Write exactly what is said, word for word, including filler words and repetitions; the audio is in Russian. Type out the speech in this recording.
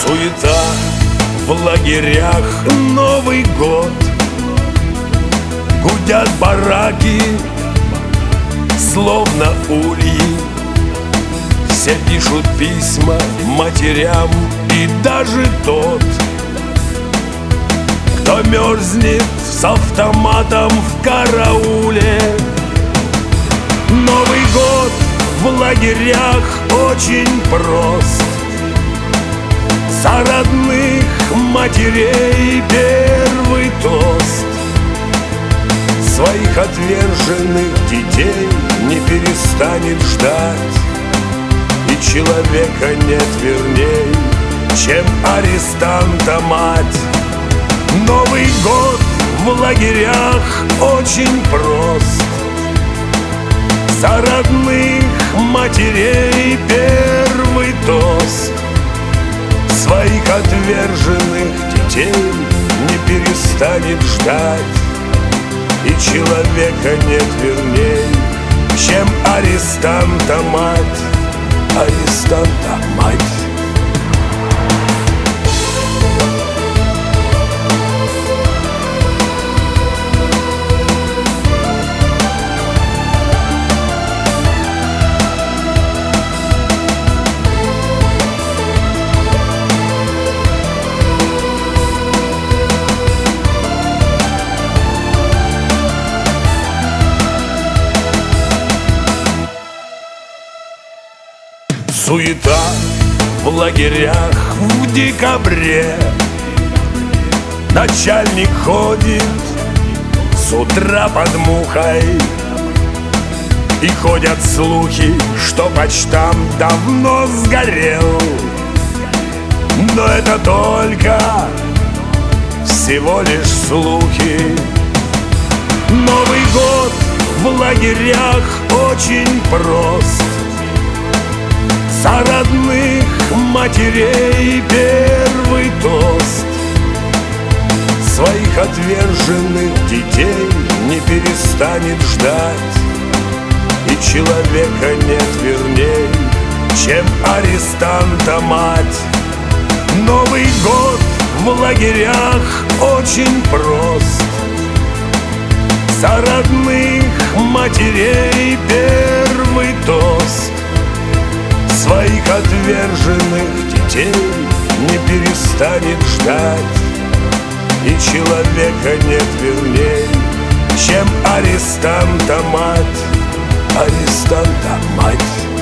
Суета в лагерях, Новый год. Гудят бараки, словно ульи. Все пишут письма матерям, и даже тот, кто мерзнет с автоматом в карауле. Новый год в лагерях очень прост. За родных матерей первый тост. Своих отверженных детей не перестанет ждать, и человека нет верней, чем арестанта мать. Новый год в лагерях очень прост. За родных матерей первый тост. Своих отверженных детей не перестанет ждать, и человека нет верней, чем арестанта мать. Арестанта мать. Суета в лагерях в декабре. Начальник ходит с утра под мухой, и ходят слухи, что почтамт давно сгорел. Но это только всего лишь слухи. Новый год в лагерях очень прост. За родных матерей первый тост. Своих отверженных детей не перестанет ждать, и человека нет верней, чем арестанта мать. Новый год в лагерях очень прост. За родных матерей первый тост. Своих отверженных детей не перестанет ждать, и человека нет верней, чем арестанта мать. Арестанта мать.